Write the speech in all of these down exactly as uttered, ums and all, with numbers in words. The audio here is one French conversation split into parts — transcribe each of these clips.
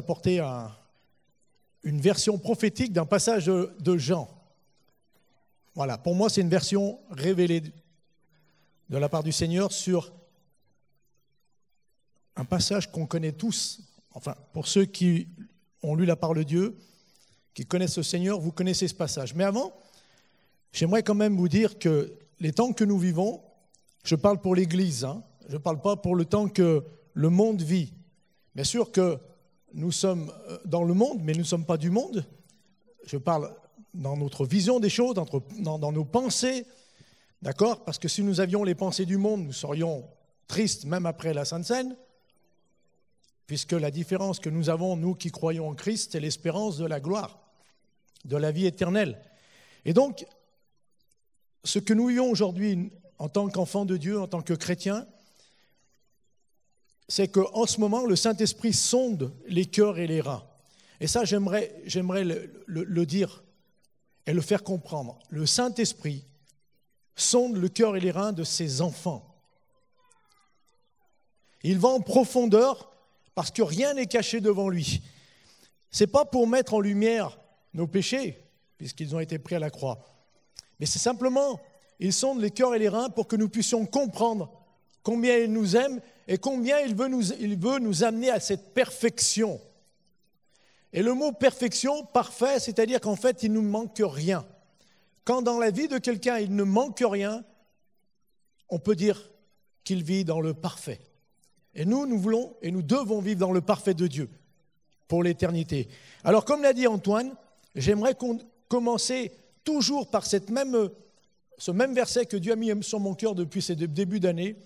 apporter un, une version prophétique d'un passage de, de Jean. Voilà, pour moi, c'est une version révélée de la part du Seigneur sur un passage qu'on connaît tous. Enfin, pour ceux qui ont lu la parole de Dieu, qui connaissent le Seigneur, vous connaissez ce passage. Mais avant, j'aimerais quand même vous dire que les temps que nous vivons, je parle pour l'Église, hein, je ne parle pas pour le temps que le monde vit. Bien sûr que nous sommes dans le monde, mais nous ne sommes pas du monde. Je parle dans notre vision des choses, dans, dans, dans nos pensées, d'accord ? Parce que si nous avions les pensées du monde, nous serions tristes même après la Sainte Seine, puisque la différence que nous avons, nous qui croyons en Christ, c'est l'espérance de la gloire, de la vie éternelle. Et donc, ce que nous vivons aujourd'hui en tant qu'enfants de Dieu, en tant que chrétiens, c'est qu'en ce moment, le Saint-Esprit sonde les cœurs et les reins. Et ça, j'aimerais, j'aimerais le, le, le dire et le faire comprendre. Le Saint-Esprit sonde le cœur et les reins de ses enfants. Il va en profondeur parce que rien n'est caché devant lui. Ce n'est pas pour mettre en lumière nos péchés, puisqu'ils ont été pris à la croix, mais c'est simplement, il sonde les cœurs et les reins pour que nous puissions comprendre combien il nous aime et combien il veut nous, il veut nous amener à cette perfection. Et le mot perfection, parfait, c'est-à-dire qu'en fait, il ne nous manque rien. Quand dans la vie de quelqu'un, il ne manque rien, on peut dire qu'il vit dans le parfait. Et nous, nous voulons et nous devons vivre dans le parfait de Dieu pour l'éternité. Alors, comme l'a dit Antoine, j'aimerais qu'on commencer toujours par cette même, ce même verset que Dieu a mis sur mon cœur depuis ce début d'année.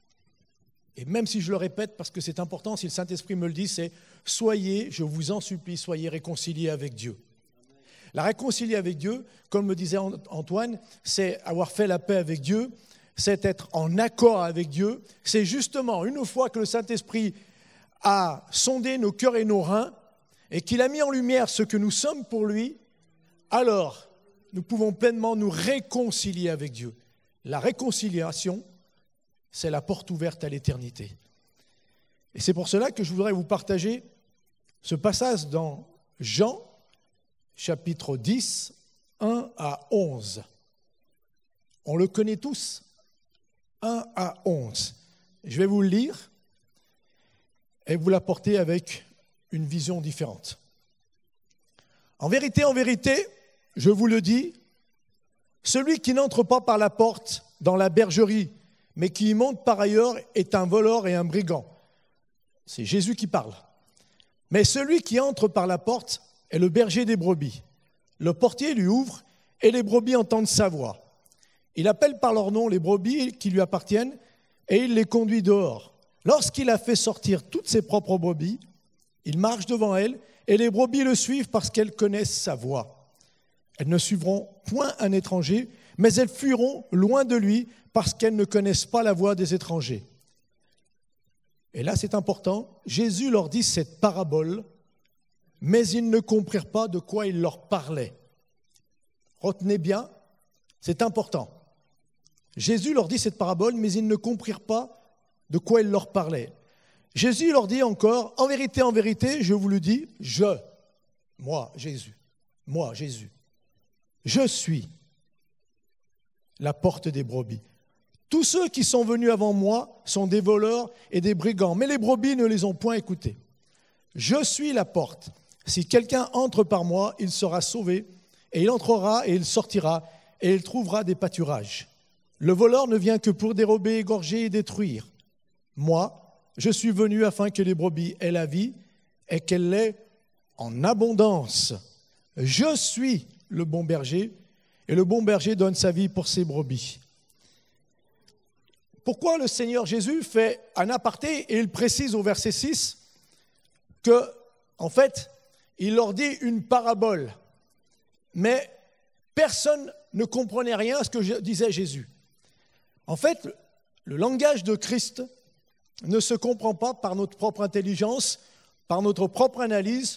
Et même si je le répète, parce que c'est important, si le Saint-Esprit me le dit, c'est « Soyez, je vous en supplie, soyez réconciliés avec Dieu ». La réconcilier avec Dieu, comme me disait Antoine, c'est avoir fait la paix avec Dieu, c'est être en accord avec Dieu. C'est justement, une fois que le Saint-Esprit a sondé nos cœurs et nos reins, et qu'il a mis en lumière ce que nous sommes pour lui, alors nous pouvons pleinement nous réconcilier avec Dieu. La réconciliation, c'est la porte ouverte à l'éternité. Et c'est pour cela que je voudrais vous partager ce passage dans Jean, chapitre dix, un à onze. On le connaît tous, un à onze. Je vais vous le lire et vous l'apporter avec une vision différente. En vérité, en vérité, je vous le dis, celui qui n'entre pas par la porte dans la bergerie, mais qui y monte par ailleurs, est un voleur et un brigand. C'est Jésus qui parle. Mais celui qui entre par la porte est le berger des brebis. Le portier lui ouvre et les brebis entendent sa voix. Il appelle par leur nom les brebis qui lui appartiennent et il les conduit dehors. Lorsqu'il a fait sortir toutes ses propres brebis, il marche devant elles et les brebis le suivent parce qu'elles connaissent sa voix. Elles ne suivront point un étranger, mais elles fuiront loin de lui parce qu'elles ne connaissent pas la voix des étrangers. Et là, c'est important, Jésus leur dit cette parabole, mais ils ne comprirent pas de quoi il leur parlait. Retenez bien, c'est important. Jésus leur dit cette parabole, mais ils ne comprirent pas de quoi il leur parlait. Jésus leur dit encore, en vérité, en vérité, je vous le dis, je, moi, Jésus, moi, Jésus, je suis la porte des brebis. Tous ceux qui sont venus avant moi sont des voleurs et des brigands, mais les brebis ne les ont point écoutés. Je suis la porte. Si quelqu'un entre par moi, il sera sauvé, et il entrera et il sortira, et il trouvera des pâturages. Le voleur ne vient que pour dérober, égorger et détruire. Moi, je suis venu afin que les brebis aient la vie et qu'elle l'ait en abondance. Je suis le bon berger, et le bon berger donne sa vie pour ses brebis. Pourquoi le Seigneur Jésus fait un aparté et il précise au verset six que, en fait, il leur dit une parabole, mais personne ne comprenait rien à ce que disait Jésus. En fait, le langage de Christ ne se comprend pas par notre propre intelligence, par notre propre analyse,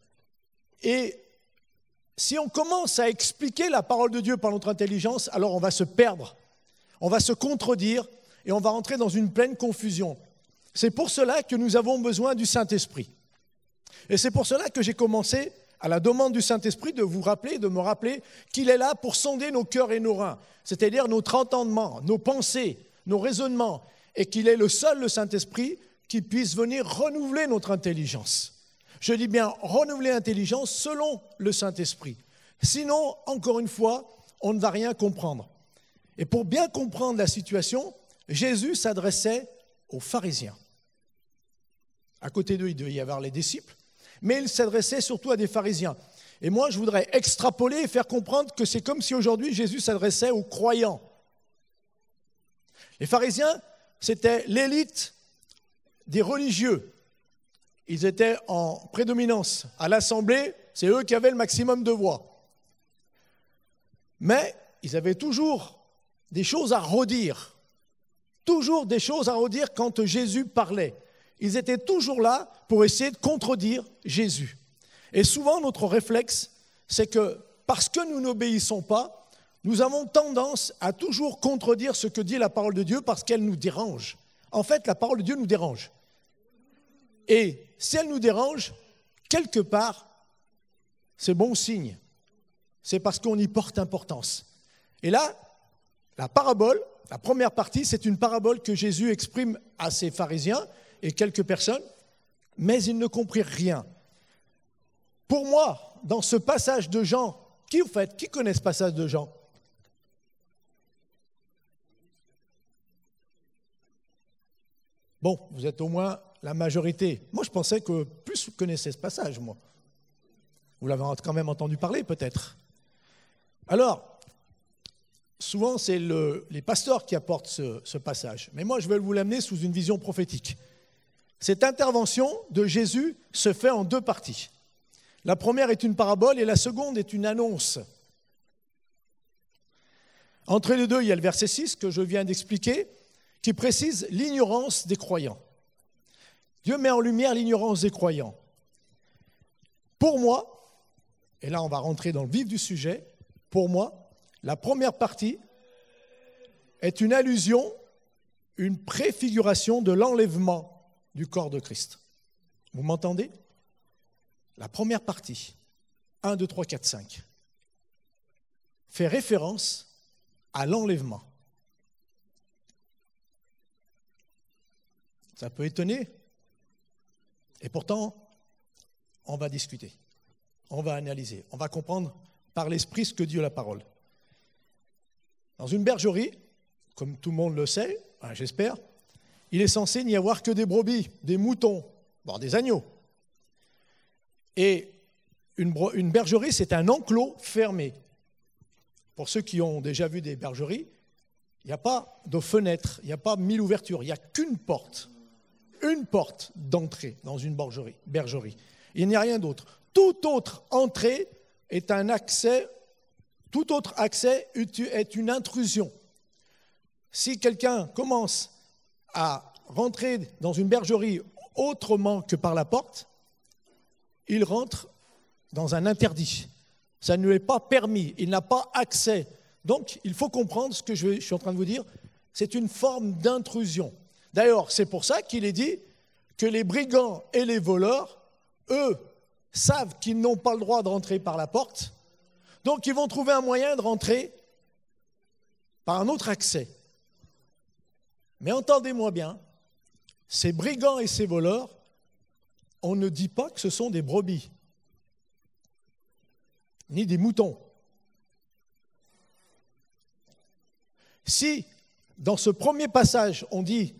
et si on commence à expliquer la parole de Dieu par notre intelligence, alors on va se perdre, on va se contredire et on va entrer dans une pleine confusion. C'est pour cela que nous avons besoin du Saint-Esprit. Et c'est pour cela que j'ai commencé, à la demande du Saint-Esprit, de vous rappeler, de me rappeler qu'il est là pour sonder nos cœurs et nos reins, c'est-à-dire notre entendement, nos pensées, nos raisonnements, et qu'il est le seul, le Saint-Esprit, qui puisse venir renouveler notre intelligence. Je dis bien renouveler l'intelligence selon le Saint-Esprit. Sinon, encore une fois, on ne va rien comprendre. Et pour bien comprendre la situation, Jésus s'adressait aux pharisiens. À côté d'eux, il devait y avoir les disciples, mais il s'adressait surtout à des pharisiens. Et moi, je voudrais extrapoler et faire comprendre que c'est comme si aujourd'hui Jésus s'adressait aux croyants. Les pharisiens, c'était l'élite des religieux. Ils étaient en prédominance. À l'Assemblée, c'est eux qui avaient le maximum de voix. Mais ils avaient toujours des choses à redire. Toujours des choses à redire quand Jésus parlait. Ils étaient toujours là pour essayer de contredire Jésus. Et souvent, notre réflexe, c'est que parce que nous n'obéissons pas, nous avons tendance à toujours contredire ce que dit la parole de Dieu parce qu'elle nous dérange. En fait, la parole de Dieu nous dérange. Et si elle nous dérange, quelque part, c'est bon signe. C'est parce qu'on y porte importance. Et là, la parabole, la première partie, c'est une parabole que Jésus exprime à ses pharisiens et quelques personnes, mais ils ne comprirent rien. Pour moi, dans ce passage de Jean, qui vous faites, qui connaît ce passage de Jean ? Bon, vous êtes au moins la majorité. Moi, je pensais que plus vous connaissez ce passage, moi. Vous l'avez quand même entendu parler, peut-être. Alors, souvent, c'est le, les pasteurs qui apportent ce, ce passage. Mais moi, je vais vous l'amener sous une vision prophétique. Cette intervention de Jésus se fait en deux parties. La première est une parabole et la seconde est une annonce. Entre les deux, il y a le verset six que je viens d'expliquer, qui précise l'ignorance des croyants. Dieu met en lumière l'ignorance des croyants. Pour moi, et là on va rentrer dans le vif du sujet, pour moi, la première partie est une allusion, une préfiguration de l'enlèvement du corps de Christ. Vous m'entendez ? La première partie, un, deux, trois, quatre, cinq, fait référence à l'enlèvement. Ça peut étonner, et pourtant, on va discuter, on va analyser, on va comprendre par l'esprit ce que dit la parole. Dans une bergerie, comme tout le monde le sait, hein, j'espère, il est censé n'y avoir que des brebis, des moutons, voire des agneaux. Et une, une bergerie, c'est un enclos fermé. Pour ceux qui ont déjà vu des bergeries, il n'y a pas de fenêtre, il n'y a pas mille ouvertures, il n'y a qu'une porte. Une porte d'entrée dans une bergerie. bergerie. Il n'y a rien d'autre. Toute autre entrée est un accès, tout autre accès est une intrusion. Si quelqu'un commence à rentrer dans une bergerie autrement que par la porte, il rentre dans un interdit. Ça ne lui est pas permis, il n'a pas accès. Donc, il faut comprendre ce que je suis en train de vous dire, c'est une forme d'intrusion. D'ailleurs, c'est pour ça qu'il est dit que les brigands et les voleurs, eux, savent qu'ils n'ont pas le droit de rentrer par la porte, donc ils vont trouver un moyen de rentrer par un autre accès. Mais entendez-moi bien, ces brigands et ces voleurs, on ne dit pas que ce sont des brebis, ni des moutons. Si, dans ce premier passage, on dit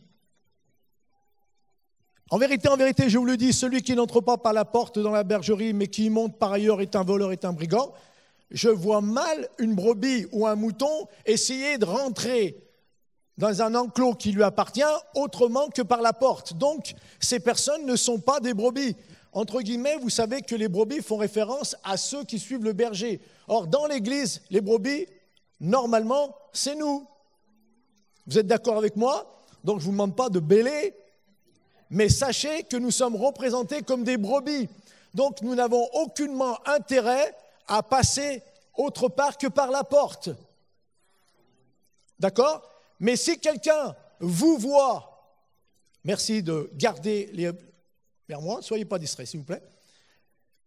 « En vérité, en vérité, je vous le dis, celui qui n'entre pas par la porte dans la bergerie, mais qui y monte par ailleurs est un voleur, est un brigand. » Je vois mal une brebis ou un mouton essayer de rentrer dans un enclos qui lui appartient autrement que par la porte. Donc, ces personnes ne sont pas des brebis. Entre guillemets, vous savez que les brebis font référence à ceux qui suivent le berger. Or, dans l'Église, les brebis, normalement, c'est nous. Vous êtes d'accord avec moi ? Donc, je ne vous demande pas de bêler, mais sachez que nous sommes représentés comme des brebis. Donc, nous n'avons aucunement intérêt à passer autre part que par la porte. D'accord ? Mais si quelqu'un vous voit, merci de garder les... vers moi, ne soyez pas distrait, s'il vous plaît.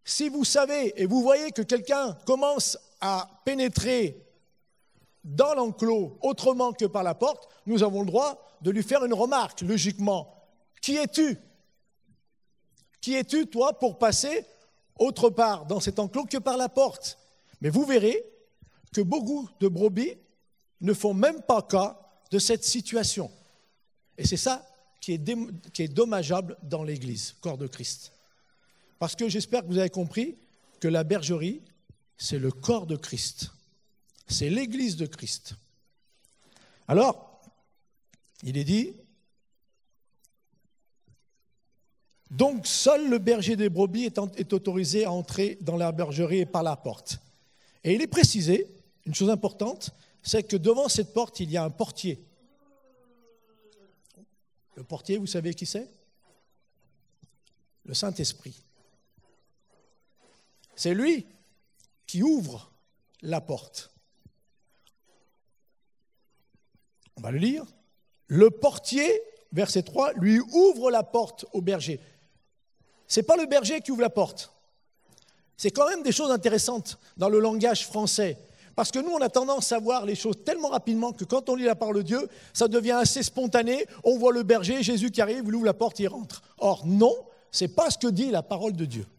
Si vous savez et vous voyez que quelqu'un commence à pénétrer dans l'enclos autrement que par la porte, nous avons le droit de lui faire une remarque, logiquement. Qui es-tu ? Qui es-tu, toi, pour passer autre part dans cet enclos que par la porte ? Mais vous verrez que beaucoup de brebis ne font même pas cas de cette situation. Et c'est ça qui est, dé- qui est dommageable dans l'Église, corps de Christ. Parce que j'espère que vous avez compris que la bergerie, c'est le corps de Christ. C'est l'Église de Christ. Alors, il est dit, donc seul le berger des brebis est, en, est autorisé à entrer dans la bergerie par la porte. Et il est précisé, une chose importante, c'est que devant cette porte, il y a un portier. Le portier, vous savez qui c'est ? Le Saint-Esprit. C'est lui qui ouvre la porte. On va le lire. Le portier, verset trois, lui ouvre la porte au berger. Ce n'est pas le berger qui ouvre la porte. C'est quand même des choses intéressantes dans le langage français. Parce que nous, on a tendance à voir les choses tellement rapidement que quand on lit la parole de Dieu, ça devient assez spontané. On voit le berger, Jésus qui arrive, il ouvre la porte, il rentre. Or, non, ce n'est pas ce que dit la parole de Dieu.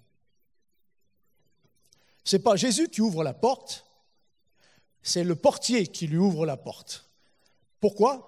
Ce n'est pas Jésus qui ouvre la porte, c'est le portier qui lui ouvre la porte. Pourquoi ?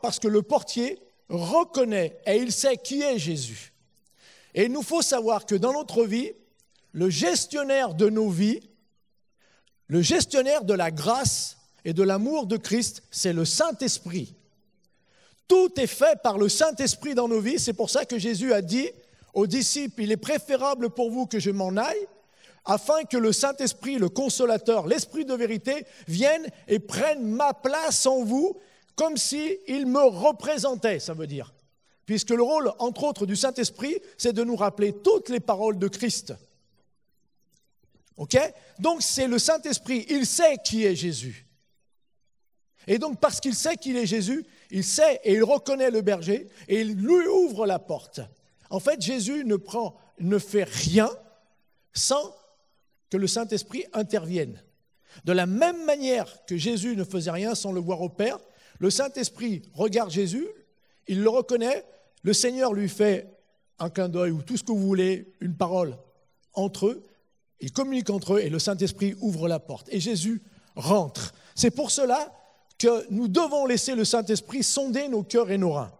Parce que le portier reconnaît et il sait qui est Jésus. Et il nous faut savoir que dans notre vie, le gestionnaire de nos vies, le gestionnaire de la grâce et de l'amour de Christ, c'est le Saint-Esprit. Tout est fait par le Saint-Esprit dans nos vies. C'est pour ça que Jésus a dit aux disciples, il est préférable pour vous que je m'en aille, afin que le Saint-Esprit, le Consolateur, l'Esprit de vérité, vienne et prenne ma place en vous, comme s'il me représentait, ça veut dire. Puisque le rôle, entre autres, du Saint-Esprit, c'est de nous rappeler toutes les paroles de Christ. Ok ? Donc c'est le Saint-Esprit, il sait qui est Jésus. Et donc parce qu'il sait qu'il est Jésus, il sait et il reconnaît le berger et il lui ouvre la porte. En fait, Jésus ne prend, ne fait rien sans que le Saint-Esprit intervienne. De la même manière que Jésus ne faisait rien sans le voir au Père, le Saint-Esprit regarde Jésus, il le reconnaît, le Seigneur lui fait un clin d'œil ou tout ce que vous voulez, une parole entre eux, ils communiquent entre eux et le Saint-Esprit ouvre la porte. Et Jésus rentre. C'est pour cela que nous devons laisser le Saint-Esprit sonder nos cœurs et nos reins.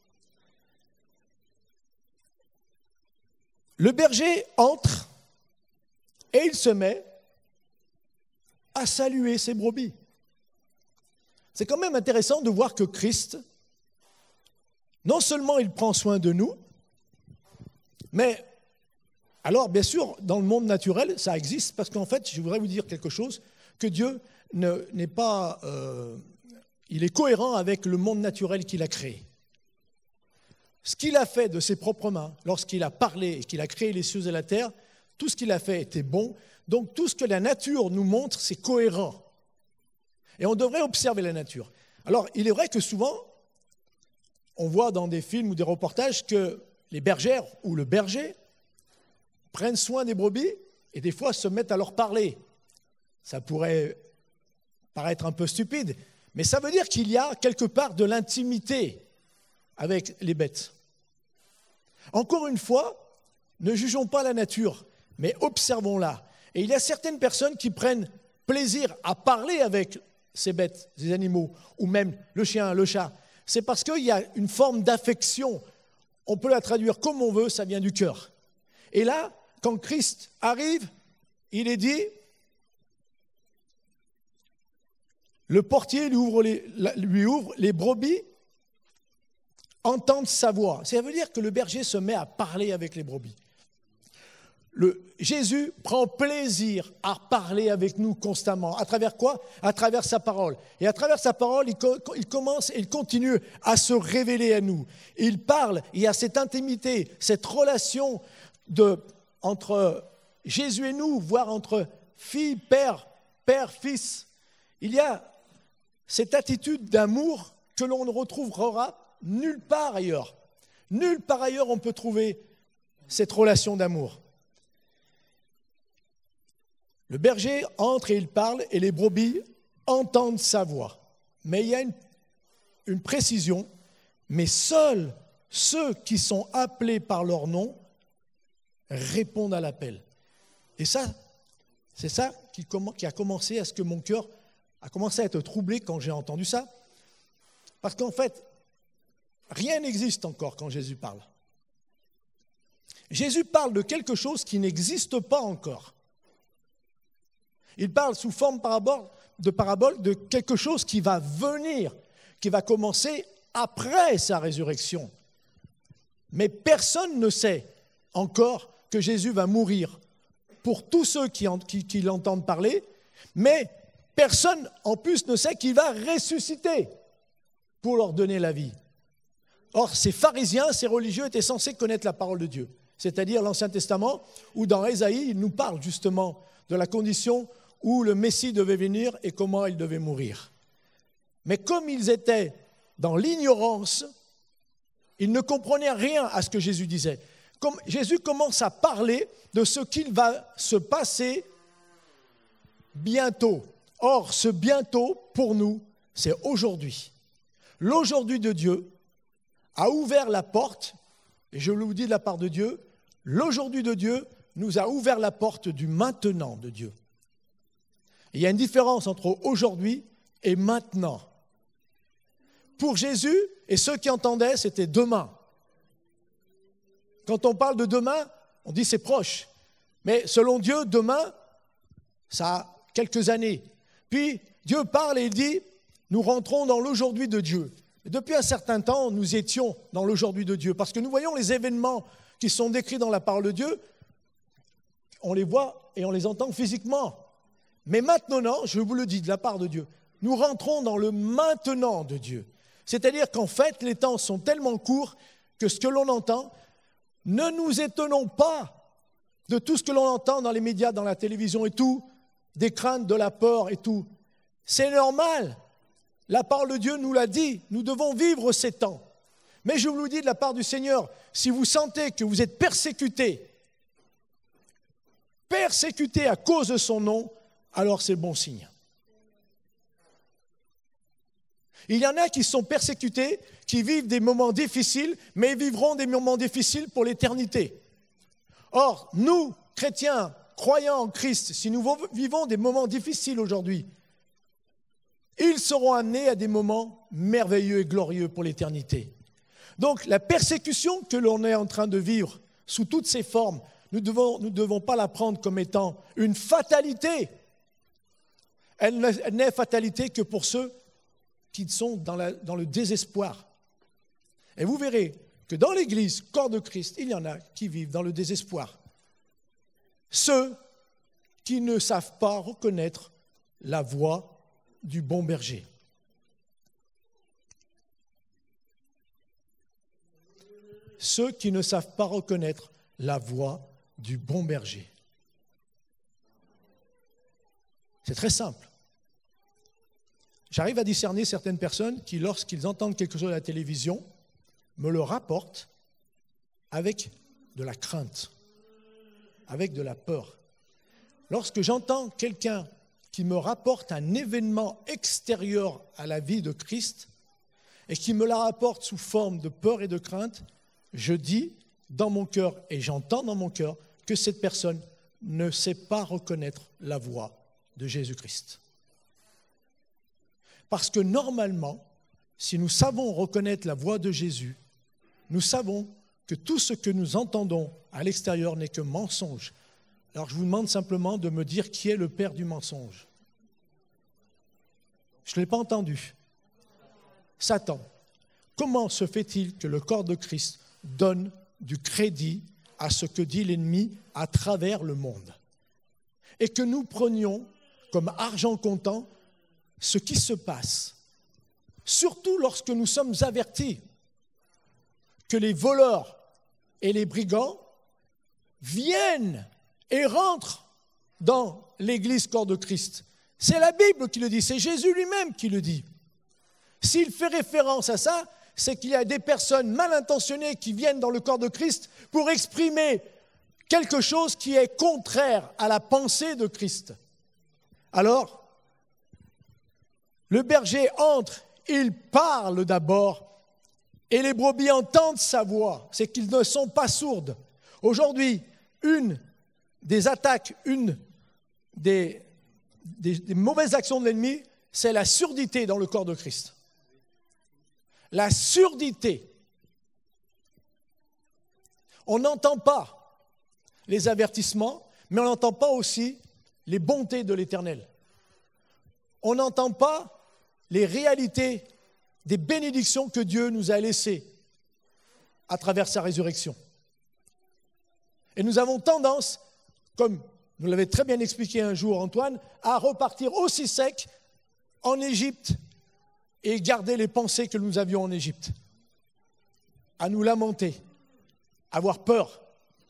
Le berger entre et il se met à saluer ses brebis. C'est quand même intéressant de voir que Christ, non seulement il prend soin de nous, mais alors bien sûr, dans le monde naturel, ça existe, parce qu'en fait, je voudrais vous dire quelque chose, que Dieu ne, n'est pas, euh, il est cohérent avec le monde naturel qu'il a créé. Ce qu'il a fait de ses propres mains, lorsqu'il a parlé et qu'il a créé les cieux et la terre, tout ce qu'il a fait était bon. Donc tout ce que la nature nous montre, c'est cohérent. Et on devrait observer la nature. Alors, il est vrai que souvent, on voit dans des films ou des reportages que les bergères ou le berger prennent soin des brebis et des fois se mettent à leur parler. Ça pourrait paraître un peu stupide, mais ça veut dire qu'il y a quelque part de l'intimité avec les bêtes. Encore une fois, ne jugeons pas la nature, mais observons-la. Et il y a certaines personnes qui prennent plaisir à parler avec ces bêtes, ces animaux, ou même le chien, le chat. C'est parce qu'il y a une forme d'affection. On peut la traduire comme on veut, ça vient du cœur. Et là, quand Christ arrive, il est dit, le portier lui ouvre les, lui ouvre, les brebis entendent sa voix. Ça veut dire que le berger se met à parler avec les brebis. Le, Jésus prend plaisir à parler avec nous constamment. À travers quoi ? À travers sa parole. Et à travers sa parole, il, co- il commence et il continue à se révéler à nous. Il parle, il y a cette intimité, cette relation de, entre Jésus et nous, voire entre fille, père, père, fils. Il y a cette attitude d'amour que l'on ne retrouvera nulle part ailleurs. Nulle part ailleurs on peut trouver cette relation d'amour. Le berger entre et il parle et les brebis entendent sa voix. Mais il y a une, une précision, mais seuls ceux qui sont appelés par leur nom répondent à l'appel. Et ça, c'est ça qui, qui a commencé à ce que mon cœur a commencé à être troublé quand j'ai entendu ça. Parce qu'en fait, rien n'existe encore quand Jésus parle. Jésus parle de quelque chose qui n'existe pas encore. Il parle sous forme parabole, de parabole de quelque chose qui va venir, qui va commencer après sa résurrection. Mais personne ne sait encore que Jésus va mourir pour tous ceux qui, en, qui, qui l'entendent parler, mais personne en plus ne sait qu'il va ressusciter pour leur donner la vie. Or, ces pharisiens, ces religieux étaient censés connaître la parole de Dieu, c'est-à-dire l'Ancien Testament, où dans Ésaïe, il nous parle justement de la condition où le Messie devait venir et comment il devait mourir. Mais comme ils étaient dans l'ignorance, ils ne comprenaient rien à ce que Jésus disait. Comme Jésus commence à parler de ce qu'il va se passer bientôt. Or, ce bientôt, pour nous, c'est aujourd'hui. L'aujourd'hui de Dieu a ouvert la porte, et je vous dis de la part de Dieu, l'aujourd'hui de Dieu nous a ouvert la porte du maintenant de Dieu. Il y a une différence entre aujourd'hui et maintenant. Pour Jésus, et ceux qui entendaient, c'était demain. Quand on parle de demain, on dit c'est proche. Mais selon Dieu, demain, ça a quelques années. Puis Dieu parle et il dit, nous rentrons dans l'aujourd'hui de Dieu. Et depuis un certain temps, nous étions dans l'aujourd'hui de Dieu. Parce que nous voyons les événements qui sont décrits dans la parole de Dieu, on les voit et on les entend physiquement. Mais maintenant, je vous le dis de la part de Dieu, nous rentrons dans le maintenant de Dieu. C'est-à-dire qu'en fait, les temps sont tellement courts que ce que l'on entend, ne nous étonnons pas de tout ce que l'on entend dans les médias, dans la télévision et tout, des craintes, de la peur et tout. C'est normal. La parole de Dieu nous l'a dit, nous devons vivre ces temps. Mais je vous le dis de la part du Seigneur, si vous sentez que vous êtes persécutés, persécutés à cause de son nom, alors c'est bon signe. Il y en a qui sont persécutés, qui vivent des moments difficiles, mais ils vivront des moments difficiles pour l'éternité. Or, nous, chrétiens, croyants en Christ, si nous vivons des moments difficiles aujourd'hui, ils seront amenés à des moments merveilleux et glorieux pour l'éternité. Donc, la persécution que l'on est en train de vivre sous toutes ses formes, nous ne devons, nous devons pas la prendre comme étant une fatalité. Elle n'est fatalité que pour ceux qui sont dans, la, dans le désespoir. Et vous verrez que dans l'Église, corps de Christ, il y en a qui vivent dans le désespoir. Ceux qui ne savent pas reconnaître la voix du bon berger. Ceux qui ne savent pas reconnaître la voix du bon berger. C'est très simple. J'arrive à discerner certaines personnes qui, lorsqu'ils entendent quelque chose à la télévision, me le rapportent avec de la crainte, avec de la peur. Lorsque j'entends quelqu'un qui me rapporte un événement extérieur à la vie de Christ et qui me la rapporte sous forme de peur et de crainte, je dis dans mon cœur et j'entends dans mon cœur que cette personne ne sait pas reconnaître la voix de Jésus-Christ. Parce que normalement, si nous savons reconnaître la voix de Jésus, nous savons que tout ce que nous entendons à l'extérieur n'est que mensonge. Alors je vous demande simplement de me dire qui est le père du mensonge. Je ne l'ai pas entendu. Satan. Comment se fait-il que le corps de Christ donne du crédit à ce que dit l'ennemi à travers le monde? Et que nous prenions comme argent comptant ce qui se passe, surtout lorsque nous sommes avertis que les voleurs et les brigands viennent et rentrent dans l'Église corps de Christ. C'est la Bible qui le dit, c'est Jésus lui-même qui le dit. S'il fait référence à ça, c'est qu'il y a des personnes mal intentionnées qui viennent dans le corps de Christ pour exprimer quelque chose qui est contraire à la pensée de Christ. Alors, le berger entre, il parle d'abord, et les brebis entendent sa voix, c'est qu'ils ne sont pas sourdes. Aujourd'hui, une des attaques, une des, des, des mauvaises actions de l'ennemi, c'est la surdité dans le corps de Christ. La surdité. On n'entend pas les avertissements, mais on n'entend pas aussi les bontés de l'Éternel. On n'entend pas les réalités des bénédictions que Dieu nous a laissées à travers sa résurrection. Et nous avons tendance, comme nous l'avez très bien expliqué un jour Antoine, à repartir aussi sec en Égypte et garder les pensées que nous avions en Égypte, à nous lamenter, à avoir peur.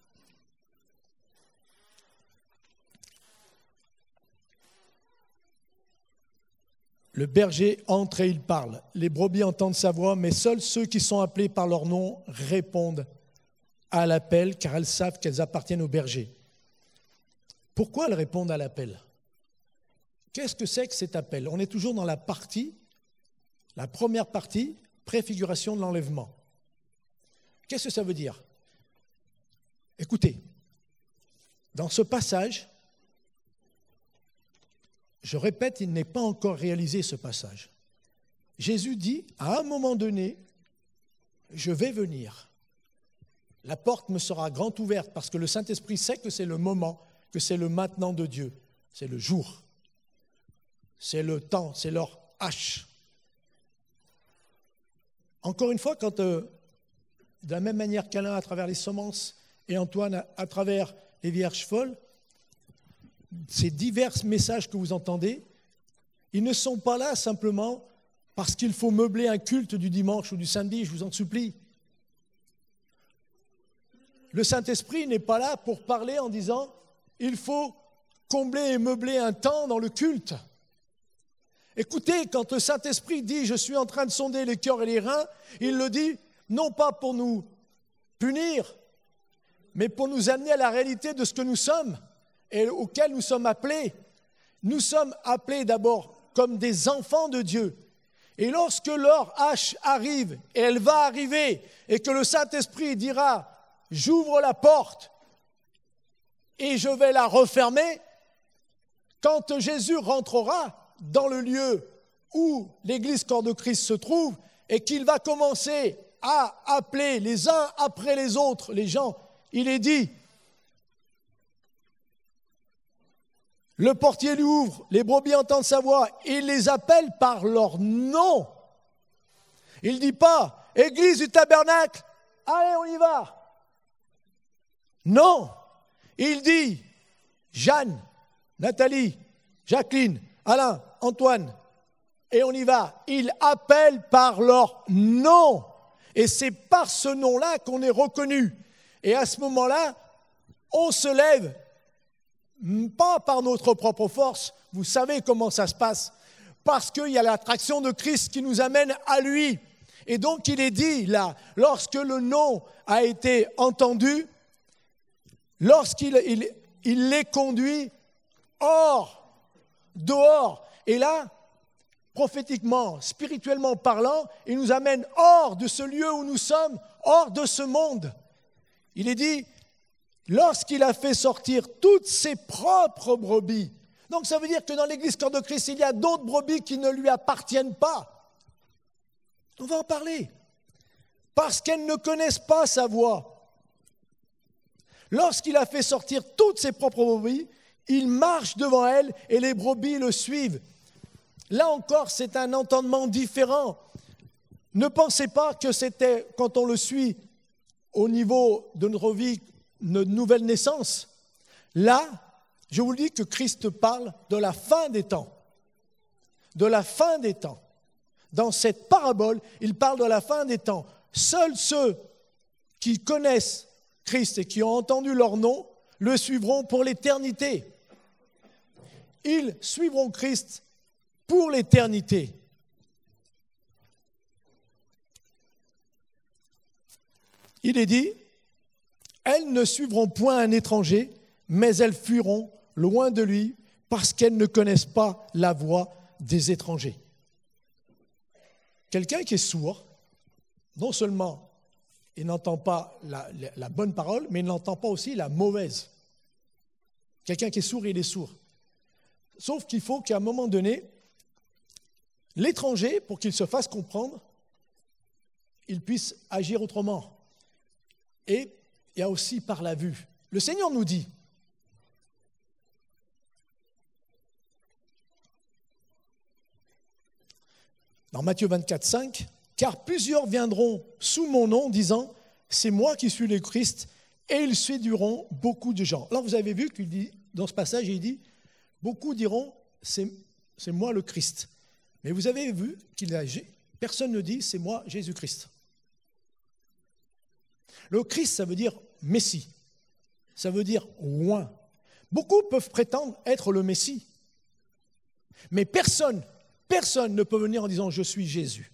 Le berger entre et il parle. Les brebis entendent sa voix, mais seuls ceux qui sont appelés par leur nom répondent à l'appel, car elles savent qu'elles appartiennent au berger. Pourquoi elles répondent à l'appel ? Qu'est-ce que c'est que cet appel ? On est toujours dans la partie, la première partie, préfiguration de l'enlèvement. Qu'est-ce que ça veut dire ? Écoutez, dans ce passage, je répète, il n'est pas encore réalisé ce passage. Jésus dit, à un moment donné, je vais venir. La porte me sera grande ouverte parce que le Saint-Esprit sait que c'est le moment, que c'est le maintenant de Dieu. C'est le jour. C'est le temps, c'est leur H. Encore une fois, quand, euh, de la même manière qu'Alain à travers les semences et Antoine à, à travers les vierges folles, ces divers messages que vous entendez, ils ne sont pas là simplement parce qu'il faut meubler un culte du dimanche ou du samedi, je vous en supplie. Le Saint-Esprit n'est pas là pour parler en disant « il faut combler et meubler un temps dans le culte ». Écoutez, quand le Saint-Esprit dit « je suis en train de sonder les cœurs et les reins », il le dit non pas pour nous punir, mais pour nous amener à la réalité de ce que nous sommes et auquel nous sommes appelés. Nous sommes appelés d'abord comme des enfants de Dieu. Et lorsque l'heure H arrive, et elle va arriver, et que le Saint-Esprit dira « j'ouvre la porte et je vais la refermer », quand Jésus rentrera dans le lieu où l'Église Corps de Christ se trouve et qu'il va commencer à appeler les uns après les autres les gens, il est dit, le portier lui ouvre, les brebis entendent sa voix, et il les appelle par leur nom. Il ne dit pas, Église du tabernacle, allez on y va. Non, il dit, Jeanne, Nathalie, Jacqueline, Alain, Antoine, et on y va. Il appelle par leur nom. Et c'est par ce nom-là qu'on est reconnu. Et à ce moment-là, on se lève, pas par notre propre force, vous savez comment ça se passe, parce qu'il y a l'attraction de Christ qui nous amène à lui. Et donc il est dit là, lorsque le nom a été entendu, lorsqu'il il, il les conduit hors, dehors, et là, prophétiquement, spirituellement parlant, il nous amène hors de ce lieu où nous sommes, hors de ce monde. Il est dit, lorsqu'il a fait sortir toutes ses propres brebis. Donc ça veut dire que dans l'Église Corps de Christ, il y a d'autres brebis qui ne lui appartiennent pas. On va en parler. Parce qu'elles ne connaissent pas sa voix. Lorsqu'il a fait sortir toutes ses propres brebis, il marche devant elles et les brebis le suivent. Là encore, c'est un entendement différent. Ne pensez pas que c'était, quand on le suit au niveau de notre vie, une nouvelle naissance. Là, je vous dis que Christ parle de la fin des temps. De la fin des temps. Dans cette parabole, il parle de la fin des temps. Seuls ceux qui connaissent Christ et qui ont entendu leur nom le suivront pour l'éternité. Ils suivront Christ pour l'éternité. Il est dit, elles ne suivront point un étranger, mais elles fuiront loin de lui parce qu'elles ne connaissent pas la voix des étrangers. Quelqu'un qui est sourd, non seulement il n'entend pas la, la, la bonne parole, mais il n'entend pas aussi la mauvaise. Quelqu'un qui est sourd, il est sourd. Sauf qu'il faut qu'à un moment donné, l'étranger, pour qu'il se fasse comprendre, il puisse agir autrement. Et il y a aussi par la vue. Le Seigneur nous dit, dans Matthieu vingt-quatre, cinq, « Car plusieurs viendront sous mon nom, disant, c'est moi qui suis le Christ, et ils séduiront beaucoup de gens. » Là, vous avez vu qu'il dit, dans ce passage, il dit, beaucoup diront, c'est, c'est moi le Christ. Mais vous avez vu qu'il a, personne ne dit, c'est moi Jésus-Christ. Le Christ, ça veut dire Messie. Ça veut dire oint. Beaucoup peuvent prétendre être le Messie. Mais personne, personne ne peut venir en disant, je suis Jésus.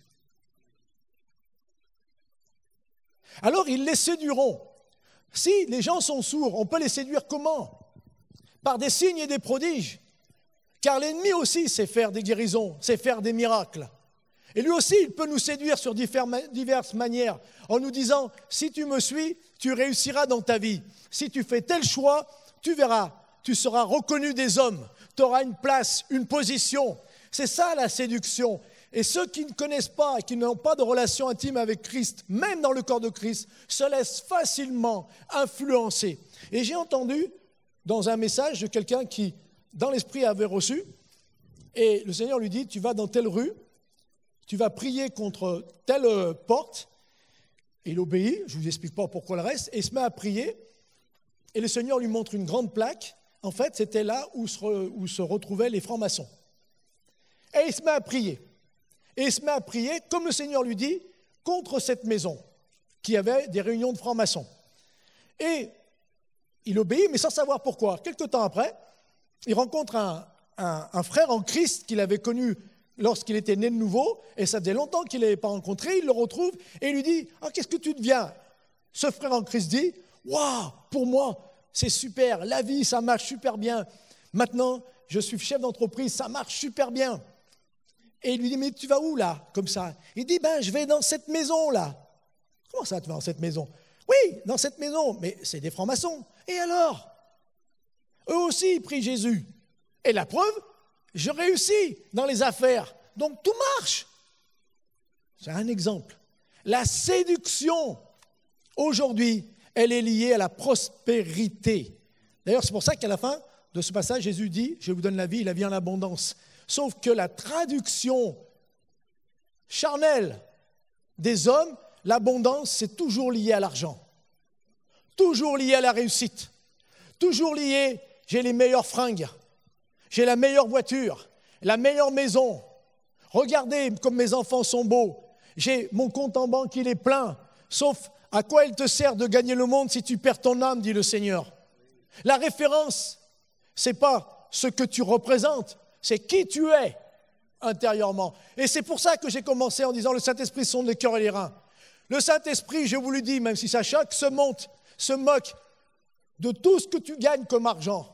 Alors, ils les séduiront. Si les gens sont sourds, on peut les séduire comment? Par des signes et des prodiges. Car l'ennemi aussi sait faire des guérisons, sait faire des miracles. Et lui aussi, il peut nous séduire sur diverses manières en nous disant, si tu me suis, tu réussiras dans ta vie. Si tu fais tel choix, tu verras, tu seras reconnu des hommes, tu auras une place, une position. C'est ça la séduction. Et ceux qui ne connaissent pas, qui n'ont pas de relation intime avec Christ, même dans le corps de Christ, se laissent facilement influencer. Et j'ai entendu dans un message de quelqu'un qui, dans l'esprit, avait reçu, et le Seigneur lui dit, tu vas dans telle rue, tu vas prier contre telle porte, et il obéit, je ne vous explique pas pourquoi le reste, et il se met à prier, et le Seigneur lui montre une grande plaque, en fait c'était là où se, où se retrouvaient les francs-maçons. Et il se met à prier, et il se met à prier, comme le Seigneur lui dit, contre cette maison, qui avait des réunions de francs-maçons. Et il obéit, mais sans savoir pourquoi. Quelque temps après, il rencontre un, un, un frère en Christ qu'il avait connu lorsqu'il était né de nouveau, et ça faisait longtemps qu'il ne l'avait pas rencontré, il le retrouve et il lui dit « Ah, qu'est-ce que tu deviens ?» Ce frère en Christ dit « Waouh, pour moi, c'est super, la vie, ça marche super bien. Maintenant, je suis chef d'entreprise, ça marche super bien. » Et il lui dit « Mais tu vas où là, comme ça ?» Il dit « Ben, je vais dans cette maison-là. » « Comment ça, tu vas dans cette maison ?»« Oui, dans cette maison, mais c'est des francs-maçons. » « Et alors ?» Eux aussi, ils prient Jésus. Et la preuve, je réussis dans les affaires. Donc tout marche. C'est un exemple. La séduction, aujourd'hui, elle est liée à la prospérité. D'ailleurs, c'est pour ça qu'à la fin de ce passage, Jésus dit, je vous donne la vie, la vie en abondance. Sauf que la traduction charnelle des hommes, l'abondance, c'est toujours lié à l'argent. Toujours lié à la réussite. Toujours lié, j'ai les meilleures fringues. J'ai la meilleure voiture, la meilleure maison. Regardez comme mes enfants sont beaux. J'ai mon compte en banque, il est plein. Sauf à quoi il te sert de gagner le monde si tu perds ton âme, dit le Seigneur. La référence, ce n'est pas ce que tu représentes, c'est qui tu es intérieurement. Et c'est pour ça que j'ai commencé en disant le Saint-Esprit sonde les cœurs et les reins. Le Saint-Esprit, je vous le dis, même si ça choque, se monte, se moque de tout ce que tu gagnes comme argent.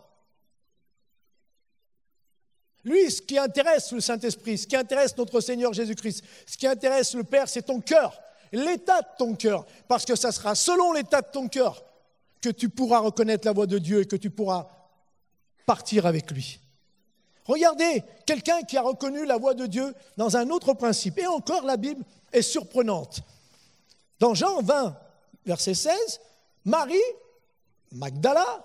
Lui, ce qui intéresse le Saint-Esprit, ce qui intéresse notre Seigneur Jésus-Christ, ce qui intéresse le Père, c'est ton cœur, l'état de ton cœur, parce que ça sera selon l'état de ton cœur que tu pourras reconnaître la voix de Dieu et que tu pourras partir avec lui. Regardez, quelqu'un qui a reconnu la voix de Dieu dans un autre principe. Et encore, la Bible est surprenante. Dans Jean vingt, verset seize, Marie, Magdala,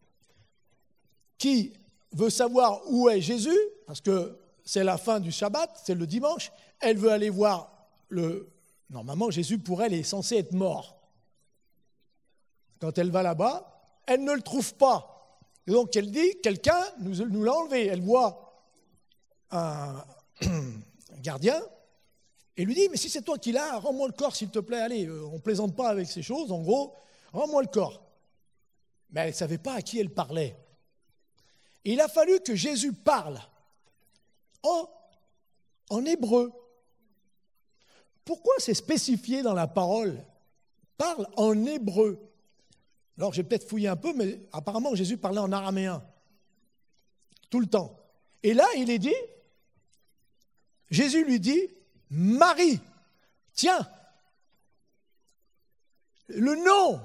qui veut savoir où est Jésus, parce que c'est la fin du Shabbat, c'est le dimanche, elle veut aller voir le... Normalement, Jésus, pour elle, est censé être mort. Quand elle va là-bas, elle ne le trouve pas. Et donc, elle dit, quelqu'un nous, nous l'a enlevé. Elle voit un, un gardien et lui dit, mais si c'est toi qui l'as, rends-moi le corps, s'il te plaît. Allez, on ne plaisante pas avec ces choses, en gros, rends-moi le corps. Mais elle ne savait pas à qui elle parlait. Et il a fallu que Jésus parle en, en hébreu. Pourquoi c'est spécifié dans la parole? Parle en hébreu. Alors j'ai peut-être fouillé un peu, mais apparemment Jésus parlait en araméen, tout le temps. Et là, il est dit, Jésus lui dit, Marie, tiens, le nom.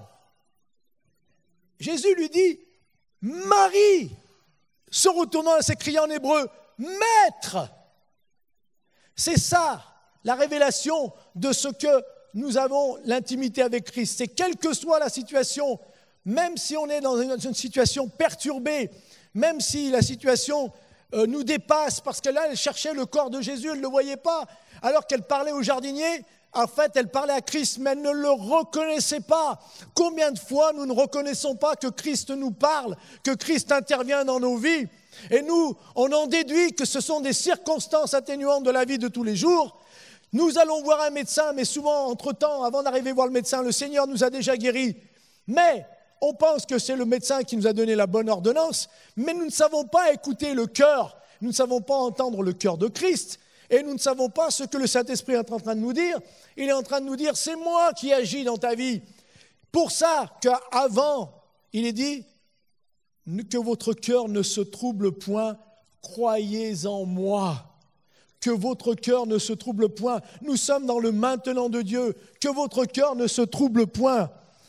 Jésus lui dit, Marie, se retournant et s'écriant en hébreu, Maître. C'est ça, la révélation de ce que nous avons l'intimité avec Christ. C'est quelle que soit la situation, même si on est dans une, une situation perturbée, même si la situation euh, nous dépasse, parce que là, elle cherchait le corps de Jésus, elle ne le voyait pas, alors qu'elle parlait au jardinier. En fait, elle parlait à Christ, mais elle ne le reconnaissait pas. Combien de fois nous ne reconnaissons pas que Christ nous parle, que Christ intervient dans nos vies, et nous, on en déduit que ce sont des circonstances atténuantes de la vie de tous les jours. Nous allons voir un médecin, mais souvent, entre-temps, avant d'arriver voir le médecin, le Seigneur nous a déjà guéris. Mais on pense que c'est le médecin qui nous a donné la bonne ordonnance, mais nous ne savons pas écouter le cœur, nous ne savons pas entendre le cœur de Christ. Et nous ne savons pas ce que le Saint-Esprit est en train de nous dire. Il est en train de nous dire, c'est moi qui agis dans ta vie. Pour ça qu'avant, il est dit que votre cœur ne se trouble point, croyez en moi. Que votre cœur ne se trouble point. Nous sommes dans le maintenant de Dieu. Que votre cœur ne se trouble point.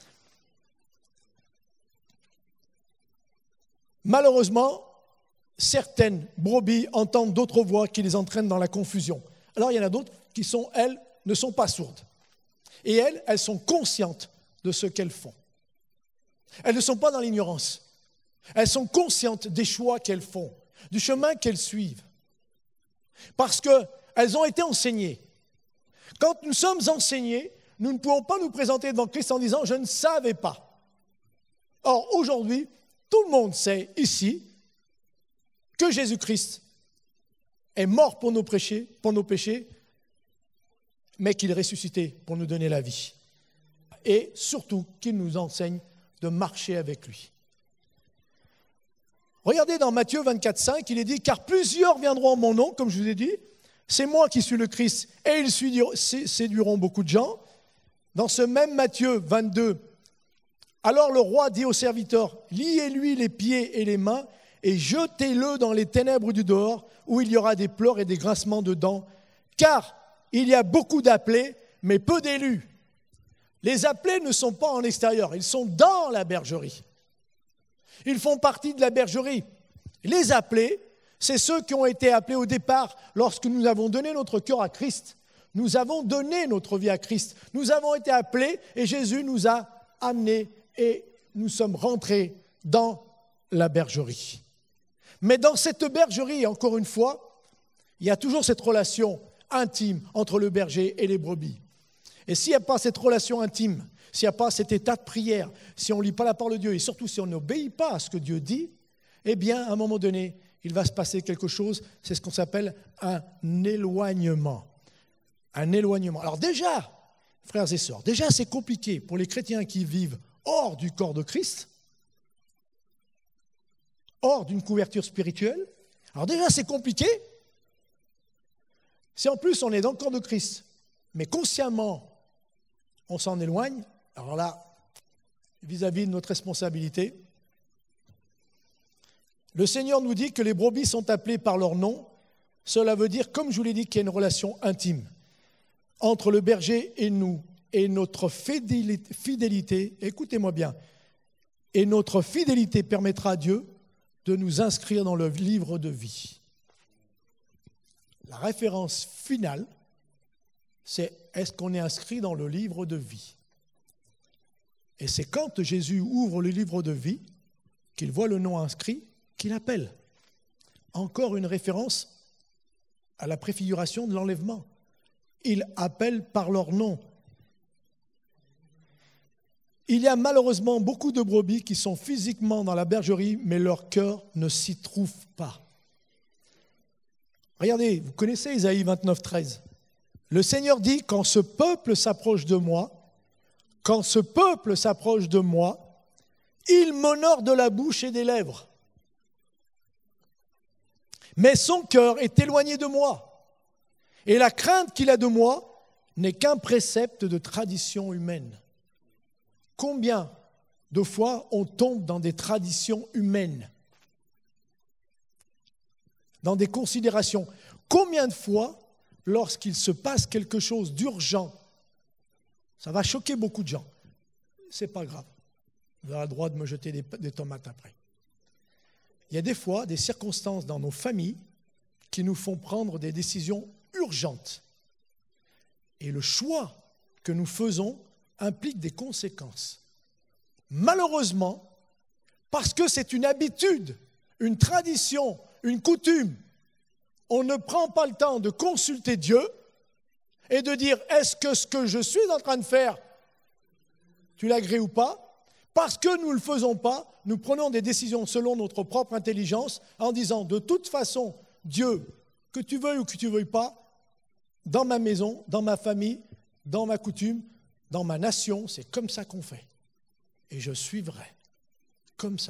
Malheureusement, certaines brebis entendent d'autres voix qui les entraînent dans la confusion. Alors il y en a d'autres qui sont, elles, ne sont pas sourdes. Et elles, elles sont conscientes de ce qu'elles font. Elles ne sont pas dans l'ignorance. Elles sont conscientes des choix qu'elles font, du chemin qu'elles suivent. Parce qu'elles ont été enseignées. Quand nous sommes enseignés, nous ne pouvons pas nous présenter devant Christ en disant « je ne savais pas ». Or, aujourd'hui, tout le monde sait ici que Jésus-Christ est mort pour nos péchés, pour nos péchés, mais qu'il est ressuscité pour nous donner la vie. Et surtout, qu'il nous enseigne de marcher avec lui. Regardez dans Matthieu vingt-quatre, cinq, il est dit « Car plusieurs viendront en mon nom, comme je vous ai dit, c'est moi qui suis le Christ, et ils séduiront beaucoup de gens. » Dans ce même Matthieu vingt-deux, « Alors le roi dit au serviteur, liez-lui les pieds et les mains, et jetez-le dans les ténèbres du dehors, où il y aura des pleurs et des grincements de dents, car il y a beaucoup d'appelés, mais peu d'élus. » Les appelés ne sont pas en extérieur, ils sont dans la bergerie. Ils font partie de la bergerie. Les appelés, c'est ceux qui ont été appelés au départ lorsque nous avons donné notre cœur à Christ. Nous avons donné notre vie à Christ. Nous avons été appelés et Jésus nous a amenés et nous sommes rentrés dans la bergerie. Mais dans cette bergerie, encore une fois, il y a toujours cette relation intime entre le berger et les brebis. Et s'il n'y a pas cette relation intime, s'il n'y a pas cet état de prière, si on ne lit pas la parole de Dieu et surtout si on n'obéit pas à ce que Dieu dit, eh bien, à un moment donné, il va se passer quelque chose, c'est ce qu'on s'appelle un éloignement. Un éloignement. Alors déjà, frères et sœurs, déjà c'est compliqué pour les chrétiens qui vivent hors du corps de Christ, hors d'une couverture spirituelle. Alors déjà c'est compliqué. Si en plus on est dans le corps de Christ, mais consciemment on s'en éloigne, alors là, vis-à-vis de notre responsabilité, le Seigneur nous dit que les brebis sont appelées par leur nom. Cela veut dire, comme je vous l'ai dit, qu'il y a une relation intime entre le berger et nous, et notre fidélité, fidélité, écoutez-moi bien, et notre fidélité permettra à Dieu de nous inscrire dans le livre de vie. La référence finale, c'est est-ce qu'on est inscrit dans le livre de vie? Et c'est quand Jésus ouvre le livre de vie, qu'il voit le nom inscrit, qu'il appelle. Encore une référence à la préfiguration de l'enlèvement. Il appelle par leur nom. Il y a malheureusement beaucoup de brebis qui sont physiquement dans la bergerie, mais leur cœur ne s'y trouve pas. Regardez, vous connaissez Isaïe vingt-neuf, treize. Le Seigneur dit, quand ce peuple s'approche de moi, quand ce peuple s'approche de moi, il m'honore de la bouche et des lèvres. Mais son cœur est éloigné de moi. Et la crainte qu'il a de moi n'est qu'un précepte de tradition humaine. Combien de fois, on tombe dans des traditions humaines, dans des considérations. Combien de fois, lorsqu'il se passe quelque chose d'urgent, ça va choquer beaucoup de gens, c'est pas grave, vous aurez le droit de me jeter des, des tomates après. Il y a des fois des circonstances dans nos familles qui nous font prendre des décisions urgentes. Et le choix que nous faisons implique des conséquences. Malheureusement, parce que c'est une habitude, une tradition, une coutume, on ne prend pas le temps de consulter Dieu et de dire « Est-ce que ce que je suis en train de faire, tu l'agrées ou pas ?» Parce que nous ne le faisons pas, nous prenons des décisions selon notre propre intelligence en disant « De toute façon, Dieu, que tu veuilles ou que tu ne veuilles pas, dans ma maison, dans ma famille, dans ma coutume, dans ma nation, c'est comme ça qu'on fait. Et je suivrai comme ça. »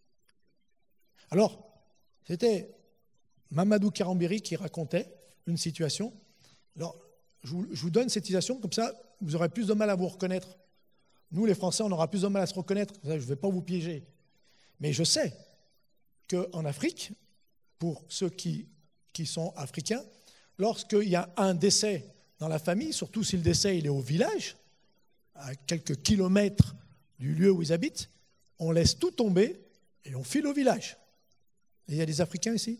Alors, c'était Mamadou Karambiri qui racontait une situation. Alors, je vous, je vous donne cette situation, comme ça, vous aurez plus de mal à vous reconnaître. Nous, les Français, on aura plus de mal à se reconnaître. Je ne vais pas vous piéger. Mais je sais qu'en Afrique, pour ceux qui, qui sont africains, lorsqu'il y a un décès dans la famille, surtout si le décès il est au village, à quelques kilomètres du lieu où ils habitent, on laisse tout tomber et on file au village. Et il y a des Africains ici.